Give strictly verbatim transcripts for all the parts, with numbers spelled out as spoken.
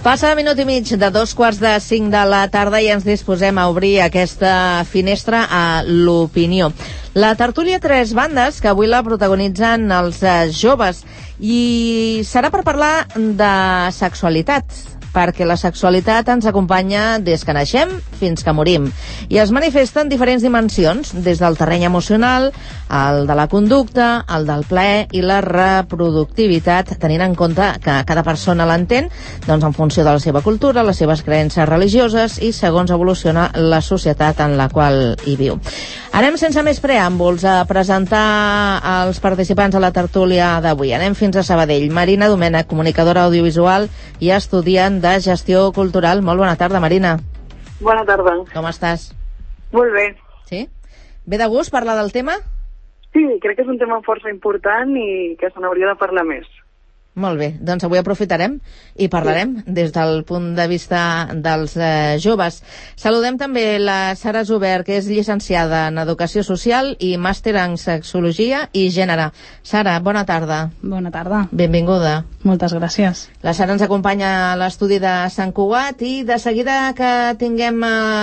Passa minut i mig de dos quarts de cinc de la tarda i ens disposem a obrir aquesta finestra a l'opinió. La tertúlia Tres Bandes, que avui la protagonitzen els eh, joves, i serà per parlar de sexualitat, perquè la sexualitat ens acompanya des que naixem fins que morim i es manifesta en diferents dimensions, des del terreny emocional, el de la conducta, el del plaer i la reproductivitat, tenint en compte que cada persona l'entén doncs, en funció de la seva cultura, les seves creences religioses i segons evoluciona la societat en la qual hi viu. Anem sense més preàmbuls a presentar els participants a la tertúlia d'avui. Anem fins a Sabadell. Marina Domènech, comunicadora audiovisual i estudiant de gestió cultural. Molt bona tarda, Marina. Bona tarda. Com estàs? Molt bé. Sí? Ve de gust parlar del tema? Sí, crec que és un tema força important i que se n'hauria de parlar més. Molt bé, doncs avui aprofitarem i parlarem sí. des del punt de vista dels eh, joves. Saludem també la Sara Zubert, que és llicenciada en Educació Social i màster en Sexologia i Gènere. Sara, bona tarda. Bona tarda. Benvinguda. Moltes gràcies. La Sara ens acompanya a l'estudi de Sant Cugat i de seguida que tinguem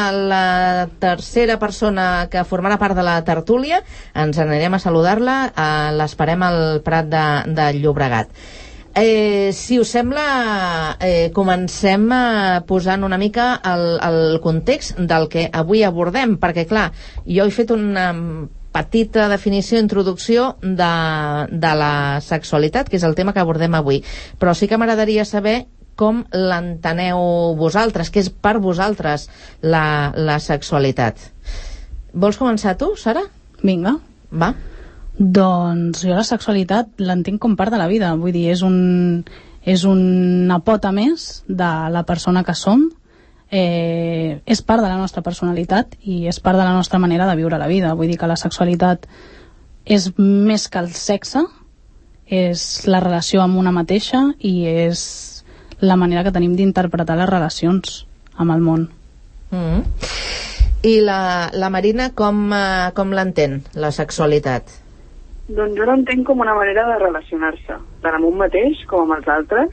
la tercera persona que formarà part de la tertúlia, ens anirem a saludar-la, eh, l'esperem al Prat de, de Llobregat. Eh, si us sembla, eh, comencem eh, posant una mica el, el context del que avui abordem, perquè clar, jo he fet una petita definició, introducció de, de la sexualitat, que és el tema que abordem avui, però sí que m'agradaria saber com l'enteneu vosaltres, què és per vosaltres la, la sexualitat. Vols començar tu, Sara? Vinga. Va. Doncs jo la sexualitat l'entenc com part de la vida, vull dir, és, un, és una pota més de la persona que som, eh, és part de la nostra personalitat i és part de la nostra manera de viure la vida. Vull dir que la sexualitat és més que el sexe, és la relació amb una mateixa i és la manera que tenim d'interpretar les relacions amb el món. Mm-hmm. I la, la Marina com, eh, com l'entén, la sexualitat? Doncs jo l'entenc com una manera de relacionar-se, tant amb un mateix com amb els altres,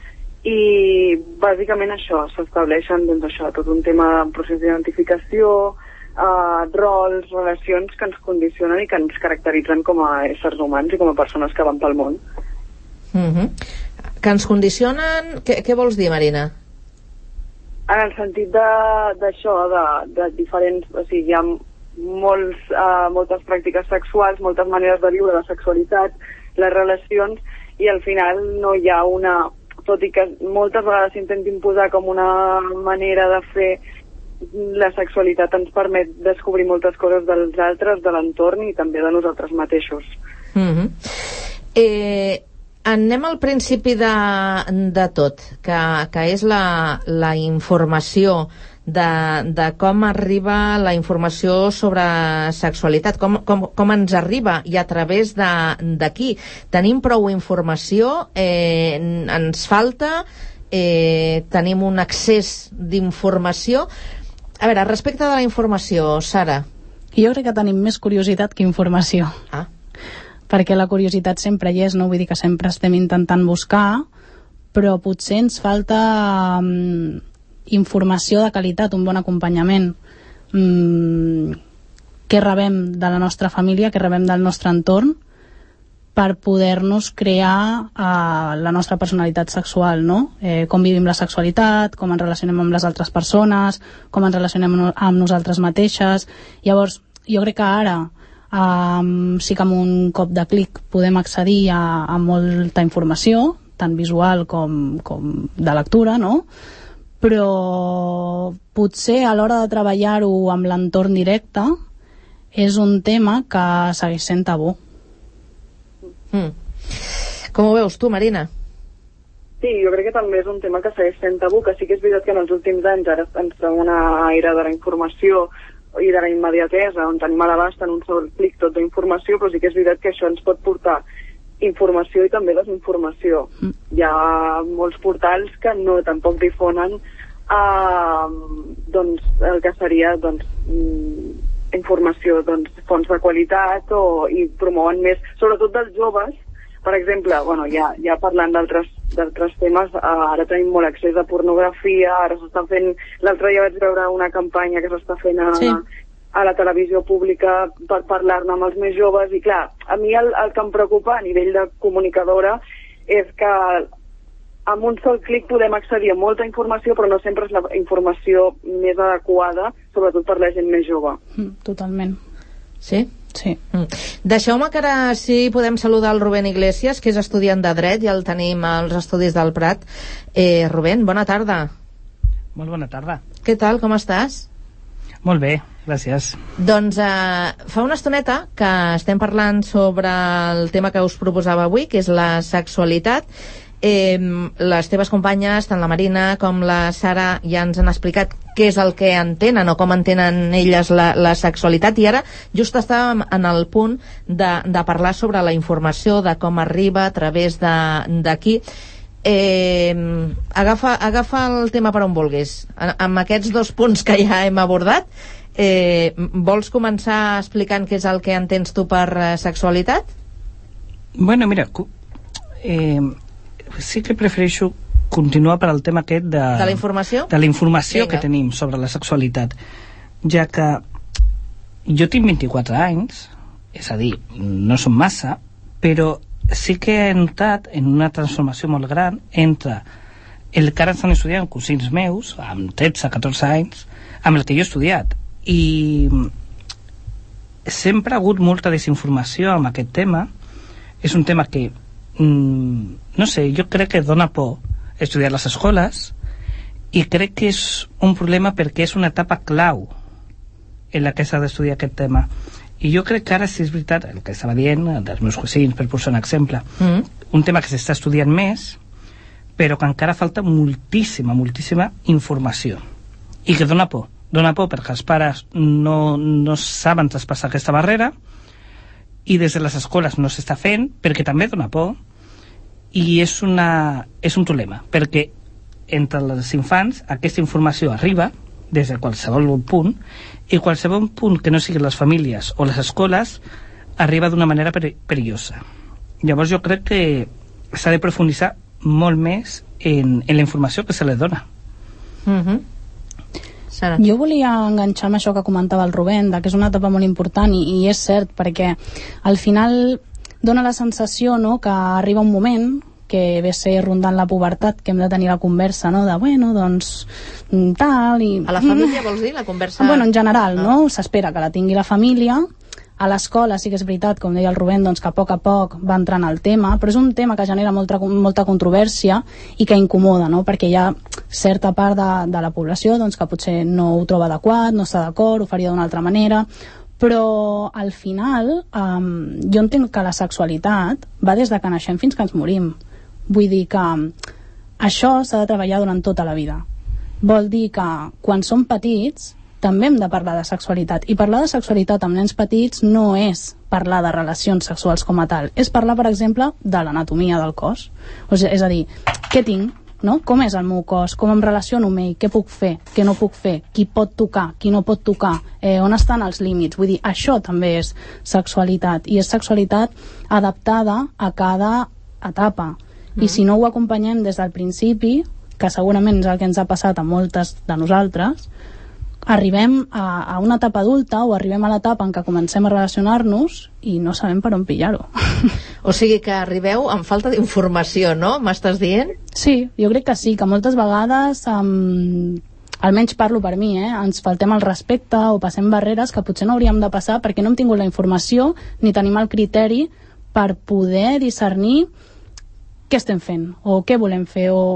i bàsicament això, s'estableixen doncs això, tot un tema de procés d'identificació, eh, rols, relacions que ens condicionen i que ens caracteritzen com a éssers humans i com a persones que van pel món. Mm-hmm. Que ens condicionen... Què, què vols dir, Marina? En el sentit d'això, de, de, de diferents... O sigui, hi ha molts, uh, moltes pràctiques sexuals, moltes maneres de viure la sexualitat, les relacions, i al final no hi ha una, tot i que moltes vegades s'intenta imposar com una manera de fer, la sexualitat ens permet descobrir moltes coses dels altres, de l'entorn i també de nosaltres mateixos. Mm-hmm. eh, anem al principi de, de tot, que, que és la, la informació De, de com arriba la informació sobre sexualitat, com, com, com ens arriba i a través de, de qui. Tenim prou informació, eh, ens falta, eh, tenim un excés d'informació. A veure, respecte de la informació, Sara. Jo crec que tenim més curiositat que informació. Ah. Perquè la curiositat sempre hi és, no? Vull dir que sempre estem intentant buscar, però potser ens falta... Um, informació de qualitat, un bon acompanyament, mm, que rebem de la nostra família, que rebem del nostre entorn, per poder-nos crear eh, la nostra personalitat sexual, no? Eh, com vivim la sexualitat, com ens relacionem amb les altres persones, com ens relacionem amb nosaltres mateixes. Llavors, jo crec que ara eh, sí que amb un cop de clic podem accedir a, a molta informació, tant visual com, com de lectura, no? Però potser a l'hora de treballar-ho amb l'entorn directe és un tema que segueix sent tabú. Mm. Com ho veus tu, Marina? Sí, jo crec que també és un tema que segueix sent tabú, que sí que és veritat que en els últims anys ara ens trobem una era de la informació i de la immediatesa, on tenim a l'abast en un sol clic tota informació, però sí que és veritat que això ens pot portar informació i també desinformació. Mm. Hi ha molts portals que no tampoc difonen eh, doncs, el que seria doncs, informació, doncs, fonts de qualitat o, i promouen més, sobretot dels joves, per exemple, bueno, ja, ja parlant d'altres d'altres temes. Uh, ara tenim molt accés a pornografia, ara s'està fent... L'altre dia vaig veure una campanya que s'està fent a, sí. a la televisió pública per parlar-ne amb els més joves, i clar, a mi el, el que em preocupa a nivell de comunicadora és que amb un sol clic podem accedir a molta informació, però no sempre és la informació més adequada, sobretot per la gent més jove. Mm, totalment. Sí? Sí. Mm. Deixeu-me que ara sí podem saludar el Rubén Iglesias, que és estudiant de Dret, i el tenim als Estudis del Prat. Eh, Rubén, bona tarda. Molt bona tarda. Què tal, com estàs? Molt bé, gràcies. Doncs eh, fa una estoneta que estem parlant sobre el tema que us proposava avui, que és la sexualitat. Eh, les teves companyes, tant la Marina com la Sara, ja ens han explicat què és el que entenen o com entenen elles la, la sexualitat, i ara just estàvem en el punt de, de parlar sobre la informació, de com arriba, a través d'aquí. Eh, agafa, agafa el tema per on vulguis. Amb aquests dos punts que ja hem abordat, eh, vols començar explicant què és el que entens tu per eh, sexualitat? Bueno, mira, eh, sí que prefereixo continuar per al tema aquest de, de la informació, de la informació que tenim sobre la sexualitat, ja que jo tinc vint-i-quatre anys, és a dir, no som massa, però sí que he notat en una transformació molt gran entre el que ara estan estudiant cosins meus amb tretze catorze anys amb el que jo he estudiat, i sempre ha hagut molta desinformació amb aquest tema. És un tema que Mm, no sé, jo crec que dona por estudiar a les escoles, i crec que és un problema perquè és una etapa clau en la que s'ha d'estudiar aquest tema. I jo crec que ara, si és veritat el que estava dient dels meus cosins, per posar un exemple, mm. un tema que s'està estudiant més, però que encara falta moltíssima, moltíssima informació, i que dona por dona por perquè els pares no, no saben traspassar aquesta barrera, i des de les escoles no s'està fent perquè també dona por, i és, una, és un problema perquè entre els infants aquesta informació arriba des de qualsevol punt, i qualsevol punt que no siguin les famílies o les escoles arriba d'una manera per, perillosa. Llavors jo crec que s'ha de profunditzar molt més en, en la informació que se li dona. Mhm. Sara. Jo volia enganxar amb això que comentava el Rubén, que és una etapa molt important, i, i és cert, perquè al final dona la sensació, no?, que arriba un moment que ve a ser rondant la pubertat, que hem de tenir la conversa, no?, de, bueno, doncs, tal, i... A la família, vols dir, la conversa? Bueno, en general, no? no? S'espera que la tingui la família. A l'escola sí que és veritat, com deia el Rubén, doncs que a poc a poc va entrant al tema, però és un tema que genera molta, molta controvèrsia i que incomoda, no?, perquè hi ha certa part de, de la població doncs, que potser no ho troba adequat, no està d'acord, ho faria d'una altra manera, però al final um, jo entenc que la sexualitat va des de que naixem fins que ens morim. Vull dir que això s'ha de treballar durant tota la vida. Vol dir que quan som petits també hem de parlar de sexualitat, i parlar de sexualitat amb nens petits no és parlar de relacions sexuals com a tal, és parlar, per exemple, de l'anatomia del cos. O sigui, és a dir, què tinc, no? Com és el meu cos, com em relaciono amb ell, què puc fer, què no puc fer, qui pot tocar, qui no pot tocar, eh, on estan els límits. Vull dir, això també és sexualitat, i és sexualitat adaptada a cada etapa. Mm. I si no ho acompanyem des del principi, que segurament és el que ens ha passat a moltes de nosaltres, arribem a, a una etapa adulta, o arribem a l'etapa en què comencem a relacionar-nos i no sabem per on pillar-ho. O sigui que arribeu amb falta d'informació, no? M'estàs dient? Sí, jo crec que sí, que moltes vegades, um, almenys parlo per mi, eh, ens faltem el respecte o passem barreres que potser no hauríem de passar perquè no hem tingut la informació ni tenim el criteri per poder discernir què estem fent, o què volem fer, o...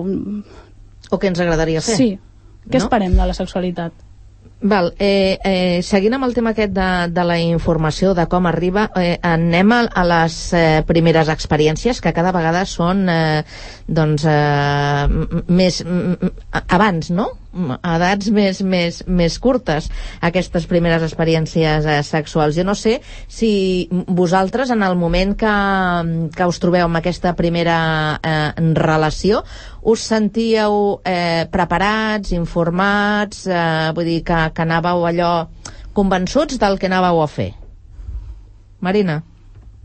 O què ens agradaria fer. Sí, què no? esperem de la sexualitat? Val, eh, eh, seguint amb el tema aquest de, de la informació, de com arriba, eh, anem a, a les eh, primeres experiències, que cada vegada són eh, doncs eh, més m, abans, no? A edats més, més, més curtes, aquestes primeres experiències eh, sexuals. Jo no sé si vosaltres, en el moment que, que us trobeu amb aquesta primera eh, relació, us sentíeu eh, preparats, informats, eh, vull dir que, que anàveu allò convençuts del que anàveu a fer? Marina?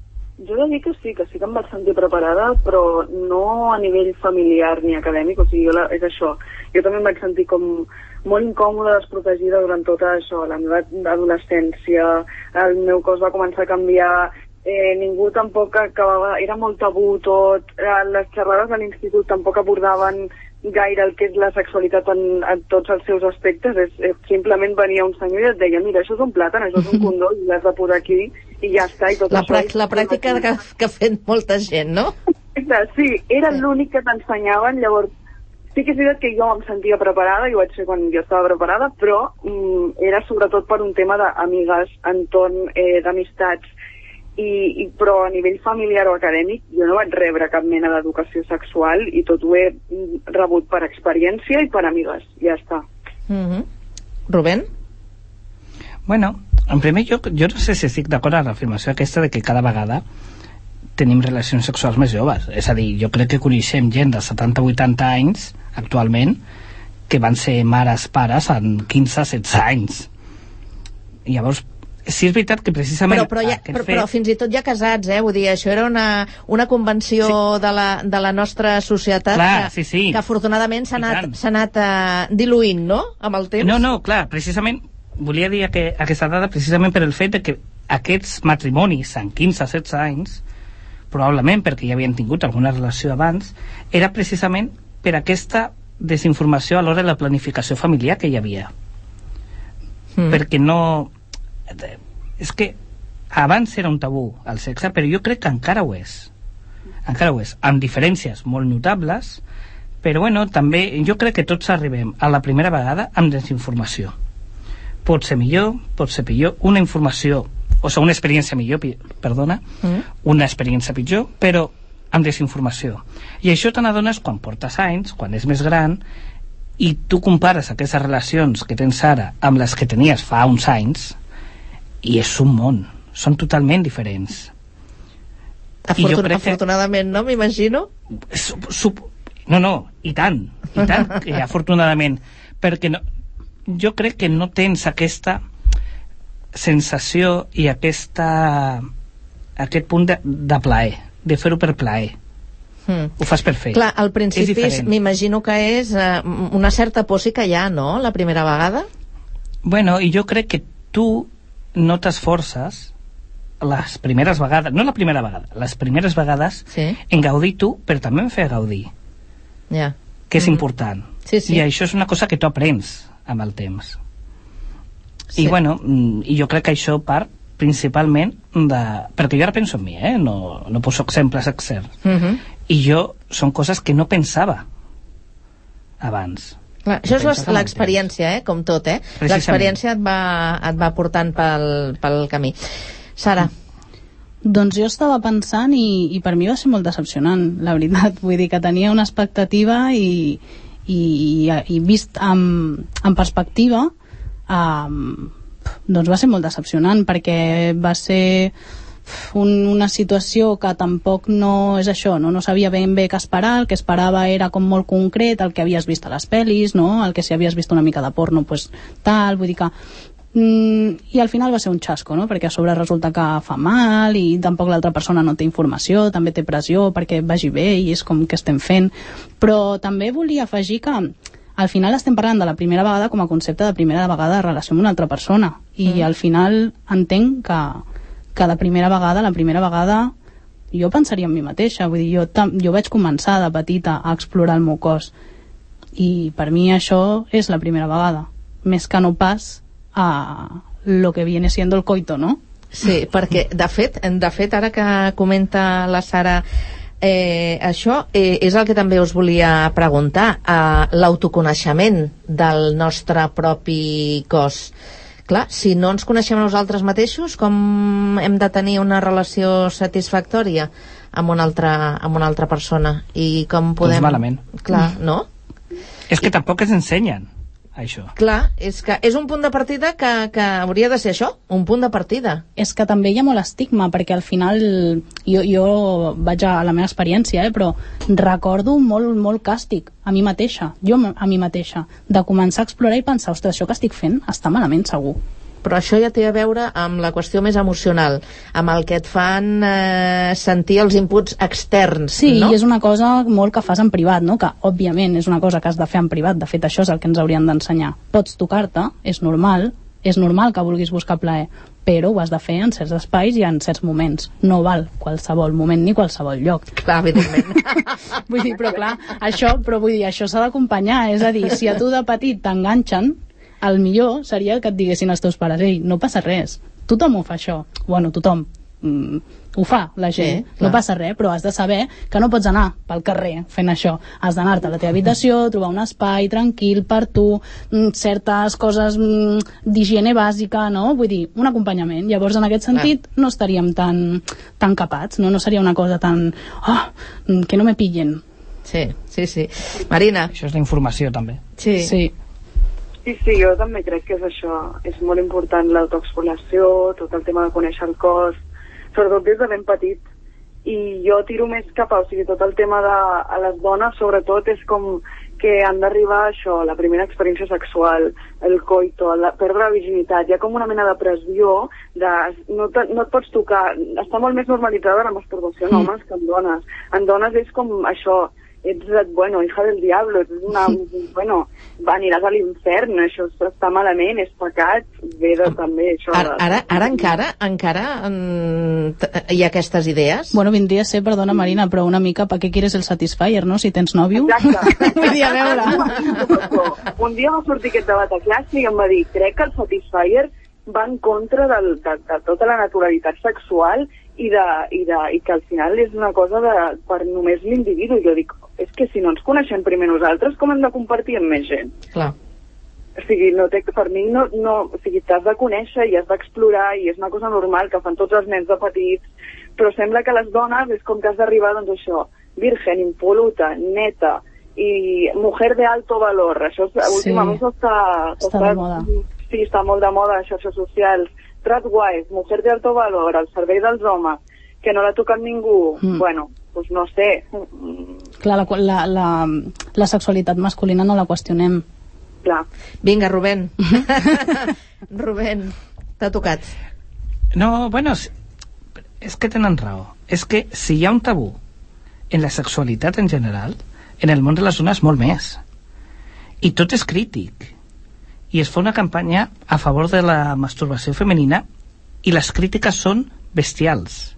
Jo he de dir que sí, que sí que em vaig sentir preparada, però no a nivell familiar ni acadèmic, o sigui, jo la, és això. Jo també em vaig sentir com molt incòmoda, desprotegida durant tota això, la meva adolescència, el meu cos va començar a canviar, eh, ningú tampoc acabava, era molt tabú tot, eh, les xerrades de l'institut tampoc abordaven gaire el que és la sexualitat en, en tots els seus aspectes, és, és, simplement venia un senyor i et deia, mira, això és un plàtan, això és un condó, i l'has de posar aquí, i ja està, i tot la això... La pràctica que, que ha fet molta gent, no? Sí, era sí. l'únic que t'ensenyaven, llavors sí que és veritat que jo em sentia preparada, i ho vaig fer quan jo estava preparada, però mm, era sobretot per un tema d'amigues, entorn, eh, d'amistats, I, i, però a nivell familiar o acadèmic jo no vaig rebre cap mena d'educació sexual i tot ho he rebut per experiència i per amigues, ja està. Mm-hmm. Rubén? Bueno, en primer lloc, jo no sé si estic d'acord amb l'afirmació aquesta de que cada vegada tenim relacions sexuals més joves. És a dir, jo crec que coneixem gent de setanta a vuitanta anys actualment que van ser mares, pares en quinze a setze anys. I llavors sí, és veritat que precisament... Però, però, ja, però, fet... però fins i tot ja casats, eh? Vull dir, això era una, una convenció sí. de, la, de la nostra societat. Clar, que, sí, sí. que afortunadament s'ha anat, s'ha anat uh, diluint, no?, amb el temps. No, no, clar, precisament volia dir que, aquesta dada precisament per el fet de que aquests matrimonis en quinze a setze anys, probablement perquè ja havien tingut alguna relació abans, era precisament per aquesta desinformació a l'hora de la planificació familiar que hi havia. Mm. Perquè no... és que abans era un tabú el sexe, però jo crec que encara ho és encara ho és, amb diferències molt notables, però bueno, també jo crec que tots arribem a la primera vegada amb desinformació. Pot ser millor, pot ser pitjor, una informació, o sigui, una experiència millor, perdona, mm. una experiència pitjor, però amb desinformació. I això te n'adones quan portes anys, quan és més gran, i tu compares aquestes relacions que tens ara amb les que tenies fa uns anys, i és un món, són totalment diferents. Afortun I jo crec afortunadament, que... no? M'imagino? No, no, i tant, i tant, que afortunadament, perquè no, jo crec que no tens aquesta sensació i aquesta aquest punt de, de plaer, de fer-ho per plaer. Hmm. Ho fas per fer. Clar, al principi m'imagino que és uh, una certa por sí que hi ha, no?, la primera vegada. Bueno, i jo crec que tu no t'esforces les primeres vegades, no la primera vegada, les primeres vegades sí. en gaudir tu, però també en fer gaudir. Ja. Yeah. Que és mm. important. Sí, sí. I això és una cosa que tu aprens amb el temps. Sí. I bueno, i jo crec que això part principalment de... perquè jo ara penso en mi, eh? No, no poso exemples externs. Mm -hmm. I jo, són coses que no pensava abans. Clar, això és l'experiència, eh? Com tot, eh? L'experiència et va, et va portant pel, pel camí. Sara? Doncs jo estava pensant i, i per mi va ser molt decepcionant, la veritat. Vull dir que tenia una expectativa i, i, i vist amb, amb perspectiva um, doncs va ser molt decepcionant, perquè va ser un, una situació que tampoc no és això, no, no sabia ben bé què esperar. El que esperava era com molt concret, el que havies vist a les pel·lis, no? El que si havies vist una mica de porno, pues tal, vull dir que mm, i al final va ser un xasco, no? Perquè a sobre resulta que fa mal i tampoc l'altra persona no té informació, també té pressió perquè vagi bé i és com que estem fent. Però també volia afegir que al final estem parlant de la primera vegada com a concepte de primera vegada de relació amb una altra persona, i mm. al final entenc que que la primera vegada, la primera vegada jo pensaria en mi mateixa, vull dir, jo, jo vaig començar de petita a explorar el meu cos i per mi això és la primera vegada, més que no pas a lo que viene siendo el coito, no? Sí, perquè de fet, de fet ara que comenta la Sara eh, això, eh, és el que també us volia preguntar, eh, l'autoconeixement del nostre propi cos. Clar, si no ens coneixem nosaltres mateixos, com hem de tenir una relació satisfactòria amb una altra, amb una altra persona? I com podem... Doncs malament. Clar, no? És que tampoc ens ensenyen això. Clar, és que és un punt de partida que, que hauria de ser això, un punt de partida. És que també hi ha molt estigma, perquè al final jo, jo vaig a la meva experiència, eh, però recordo molt, molt càstig a mi mateixa, jo a mi mateixa, de començar a explorar i pensar, ostres, això que estic fent està malament segur. però això ja té a veure amb la qüestió més emocional, amb el que et fan eh, sentir els inputs externs, sí, no? I és una cosa molt que fas en privat, no? Que òbviament és una cosa que has de fer en privat, de fet això és el que ens haurien d'ensenyar. Pots tocar-te, és normal, és normal que vulguis buscar plaer, però ho has de fer en certs espais i en certs moments. No val qualsevol moment ni qualsevol lloc. Clar, evidentment. Vull dir, però clar, això, però vull dir, això s'ha d'acompanyar, és a dir, si a tu de petit t'enganxen, el millor seria que et diguessin els teus pares, ei, no passa res, tothom ho fa això, bueno, tothom mm, ho fa, la gent, sí, no passa res, però has de saber que no pots anar pel carrer fent això, has d'anar-te a la teva habitació, trobar un espai tranquil per tu, mm, certes coses mm, d'higiene bàsica, no? Vull dir, un acompanyament, llavors en aquest sentit no estaríem tan, tan capats, no? No seria una cosa tan, oh, que no me pillen. Sí, sí, sí. Marina. Això és la informació també. Sí. Sí. Sí, sí, jo també crec que és això. És molt important l'autoexploració, tot el tema de conèixer el cos, sobretot des de ben petit. I jo tiro més cap a, o sigui, tot el tema de a les dones, sobretot, és com que han d'arribar a això, la primera experiència sexual, el coito, la, perdre la virginitat. Hi ha com una mena de pressió de no, te, no et pots tocar. Està molt més normalitzada la masturbació en homes que en dones. En dones és com això, ets, bueno, hija del diablo, ets una, bueno, aniràs a l'infern, això està malament, és pecat, ve de, també això. Ara, ara, ara encara, encara en, hi ha aquestes idees? Bueno, vindria a ser, perdona Marina, però una mica, ¿para qué quieres el Satisfyer, no?, si tens nòvio? Exacte. Vull dir, a veure. Un dia va sortir aquest debat a classe i em va dir, crec que el Satisfyer va en contra del, de, de tota la naturalitat sexual i, de, i, de, i que al final és una cosa de, per només l'individu. Jo dic, és que si no ens coneixem primer nosaltres, com hem de compartir amb més gent? Clar. O sigui, no té, per mi no, no, o sigui, t'has de conèixer i has d'explorar i és una cosa normal que fan tots els nens de petits, però sembla que les dones és com que has d'arribar, doncs això, virgen, impoluta, neta i mujer de alto valor. Això és, sí. Últimament està, està, està de moda. Sí, està molt de moda a xarxes socials. Tradwife, mujer de alto valor, al servei dels homes, que no la toca ningú. Mm. Bueno, doncs no sé. Clar, la, la, la, la sexualitat masculina no la qüestionem. Clar. Vinga, Rubén. Rubén, t'ha tocat. No, bueno, és que tenen raó. És que si hi ha un tabú en la sexualitat en general, en el món de les dones molt més. I tot és crític. I es fa una campanya a favor de la masturbació femenina i les crítiques són bestials.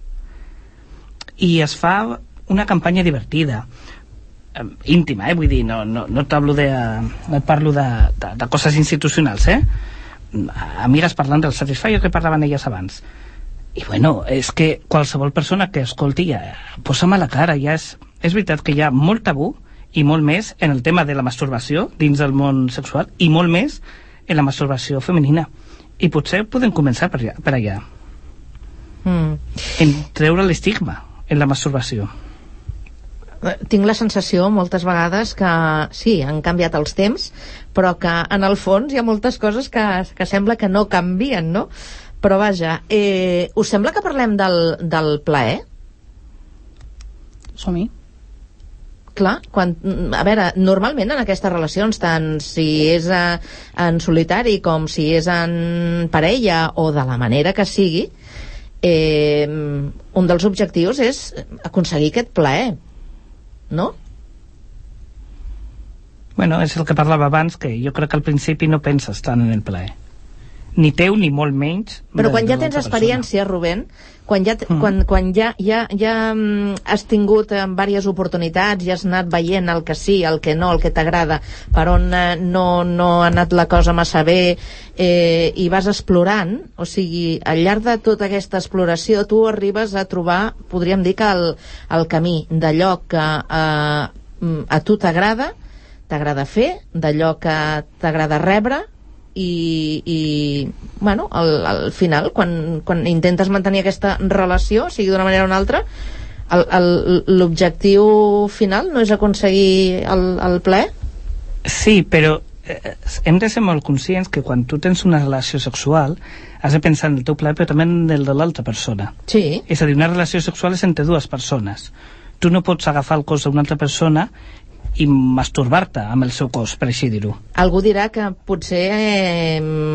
I es fa una campanya divertida, eh, íntima, eh? Vull dir, no, no, no t'hablo de, no et parlo de, de, de coses institucionals, eh? Amigues parlant del Satisfyer que parlaven elles abans. I bueno, és que qualsevol persona que escolti ja posa-me a la cara, ja és, és veritat que hi ha molt tabú i molt més en el tema de la masturbació dins del món sexual i molt més en la masturbació femenina, i potser podem començar per allà, per allà. Mm. En treure l'estigma en la masturbació. Tinc la sensació moltes vegades que sí, han canviat els temps, però que en el fons hi ha moltes coses que, que sembla que no canvien, no? Però vaja, eh, us sembla que parlem del, del plaer? Som-hi. Clar, quan, a veure, normalment en aquestes relacions, tant si és a, en solitari com si és en parella o de la manera que sigui, eh, un dels objectius és aconseguir aquest plaer, no? Bueno, és el que parlava abans, que jo crec que al principi no penses tant en el plaer. Ni teu, ni molt menys. Però quan ja tens experiència, Rubén, quan ja, mm. quan, quan ja, ja, ja has tingut eh, diverses oportunitats i has anat veient el que sí, el que no, el que t'agrada, per on eh, no, no ha anat la cosa massa bé, eh, i vas explorant, o sigui, al llarg de tota aquesta exploració tu arribes a trobar, podríem dir que el, el camí d'allò que eh, a tu t'agrada, t'agrada fer, d'allò que t'agrada rebre, i, i bueno, al, al final quan, quan intentes mantenir aquesta relació, sigui d'una manera o una altra, l'objectiu final no és aconseguir el, el plaer? Sí, però eh, hem de ser molt conscients que quan tu tens una relació sexual has de pensar en el teu plaer però també en el de l'altra persona. Sí. És a dir, una relació sexual és entre dues persones. Tu no pots agafar el cos d'una altra persona i masturbar-te amb el seu cos, per així dir-ho. Algú dirà que potser eh,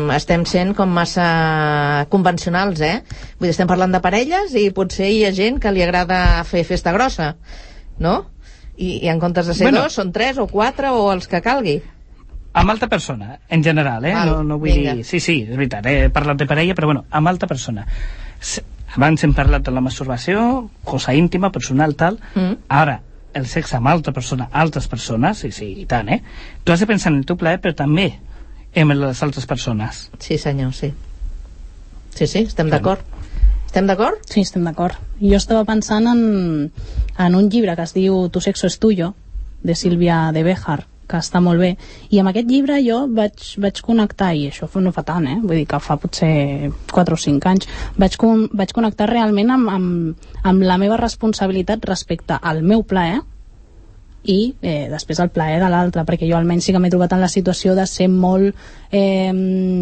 estem sent com massa convencionals, eh? Vull dir, estem parlant de parelles i potser hi ha gent que li agrada fer festa grossa, no? I, i en comptes de ser bueno, dos, són tres o quatre o els que calgui. Amb alta persona, en general, eh? Val, no, no vull vinga. dir... Sí, sí, és veritat, eh? He parlat de parella, però bueno, amb alta persona. Abans hem parlat de la masturbació, cosa íntima, personal, tal. Mm. Ara, el sexe amb altra persona, altres persones, sí, sí, i tant, eh? Tu has de pensar en el teu plaer, però també en les altres persones. Sí, senyor, sí. Sí, sí, estem d'acord. Estem d'acord? Sí, estem d'acord. Jo estava pensant en, en un llibre que es diu Tu sexo es tuyo, de Sílvia de Béjar, que està molt bé, i amb aquest llibre jo vaig, vaig connectar, i això no fa tant, eh? Vull dir que fa potser quatre o cinc anys, vaig, con, vaig connectar realment amb, amb, amb la meva responsabilitat respecte al meu plaer i eh, després el plaer de l'altre, perquè jo almenys sí que m'he trobat en la situació de ser molt eh,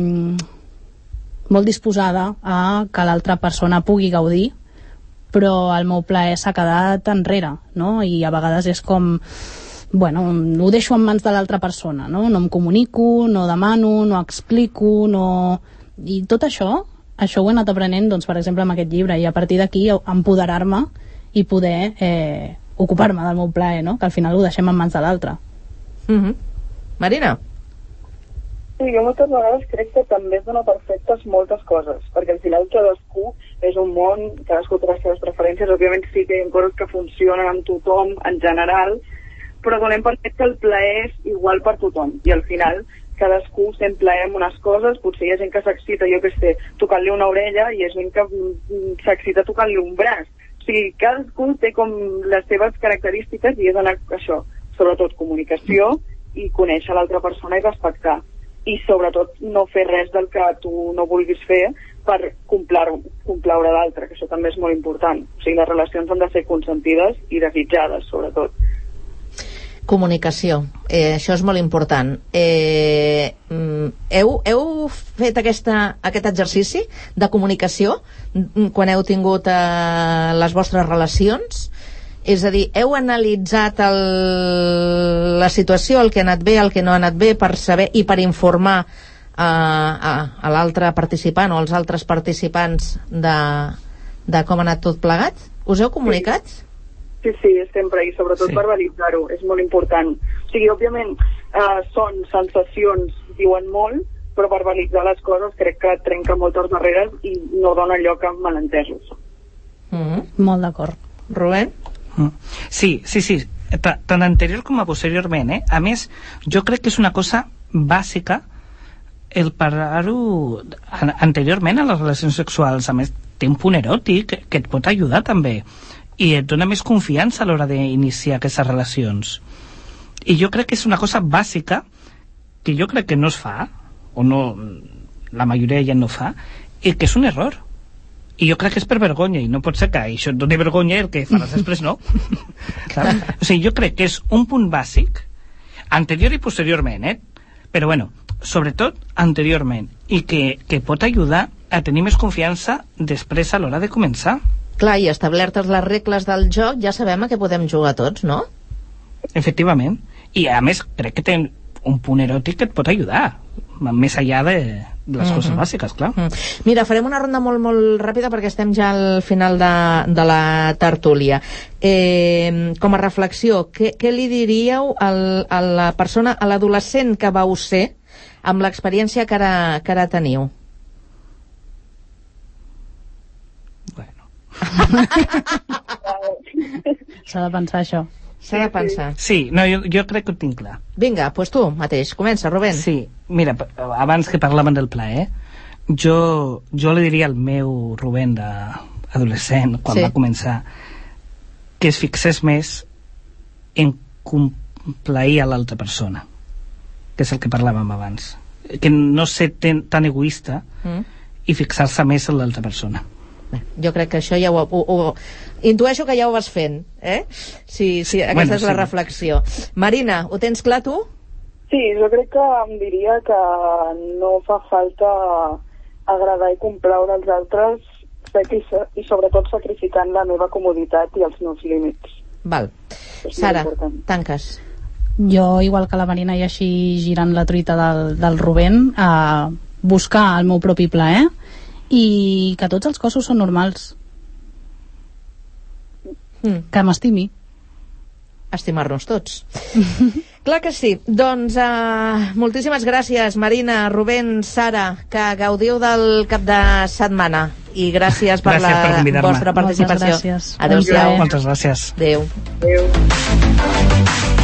molt disposada a que l'altra persona pugui gaudir, però el meu plaer s'ha quedat enrere, no? I a vegades és com, bueno, ho deixo en mans de l'altra persona, no? No em comunico, no demano, no explico, no... I tot això, això ho he anat aprenent, doncs, per exemple, amb aquest llibre, i a partir d'aquí empoderar-me i poder eh, ocupar-me del meu plaer, no? Que al final ho deixem en mans de l'altre. Mm-hmm. Marina? Sí, jo moltes vegades crec que també es dona perfectes moltes coses, perquè al final cadascú és un món, cadascú té les seves preferències, òbviament sí que hi ha coses que funcionen amb tothom en general, però donem per fet que el plaer és igual per tothom, i al final cadascú sent plaer amb unes coses, potser hi ha gent que s'excita, jo que sé, tocant-li una orella, i hi ha gent que s'excita tocant-li un braç. O sigui, cadascú té com les seves característiques i és anar això, sobretot comunicació i conèixer l'altra persona i respectar. I sobretot no fer res del que tu no vulguis fer per complaure, complaure l'altre, que això també és molt important. O sigui, les relacions han de ser consentides i desitjades, sobretot. Comunicació, eh, això és molt important. Eh, heu, heu fet aquesta, aquest exercici de comunicació quan heu tingut eh, les vostres relacions? És a dir, heu analitzat el, la situació, el que ha anat bé, el que no ha anat bé, per saber i per informar a, a, a l'altre participant o als altres participants de, de com ha anat tot plegat? Us heu comunicat? Sí. Sí, sí, sempre, i sobretot sí. Verbalitzar-ho, és molt important. O sigui, òbviament, eh, són sensacions, diuen molt, però verbalitzar les coses crec que trenca moltes barreres i no dona lloc a malentesos. Mm-hmm. Molt d'acord. Rubén? Mm. Sí, sí, sí, tant anterior com a posteriorment, eh? A més, jo crec que és una cosa bàsica el parlar-ho anteriorment a les relacions sexuals. A més, té un punt eròtic que et pot ajudar també, i et dona més confiança a l'hora d'iniciar aquestes relacions. I jo crec que és una cosa bàsica que jo crec que no es fa, o no, la majoria ja no fa, i que és un error. I jo crec que és per vergonya, i no pot ser que això et doni vergonya el que faràs després, no? Clar? O sigui, jo crec que és un punt bàsic, anterior i posteriorment, eh? Però bueno, sobretot anteriorment, i que, que pot ajudar a tenir més confiança després a l'hora de començar. Clar, i establertes les regles del joc ja sabem a què podem jugar tots, no? Efectivament. I a més crec que té un punt eròtic que et pot ajudar, més enllà de les mm-hmm. coses bàsiques, clar. Mm. Mira, farem una ronda molt, molt ràpida perquè estem ja al final de, de la tertúlia. Eh, com a reflexió, què, què li diríeu al, a la persona, a l'adolescent que vau ser amb l'experiència que ara, que ara teniu? S'ha de pensar això. S'ha de pensar. Sí, no, jo, jo crec que ho tinc clar. Vinga, doncs pues tu mateix, comença, Rubén. Sí, mira, abans que parlàvem del plaer, jo, jo li diria al meu Rubén d'adolescent, quan sí. va començar, que es fixés més en complair a l'altra persona, que és el que parlàvem abans, que no ser ten, tan egoista mm. i fixar-se més en l'altra persona. Bé, jo crec que això ja ho, ho, ho intueixo que ja ho vas fent, eh? Sí, sí, aquesta bueno, és la sí. reflexió. Marina, ho tens clar tu? Sí, jo crec que em diria que no fa falta agradar i complaure els altres i sobretot sacrificant la meva comoditat i els meus límits. Val. Sara, tanques. Jo, igual que la Marina, i així girant la truita del, del Rubén, eh, buscar el meu propi plaer i que tots els cossos són normals. Mm. Que m'estimi. Estimar-nos tots. Clar que sí. Doncs uh, moltíssimes gràcies, Marina, Rubén, Sara, que gaudiu del cap de setmana i gràcies per gràcies la per vostra participació. Gràcies. Adéu-siau. Moltes gràcies. Adéu. Adéu.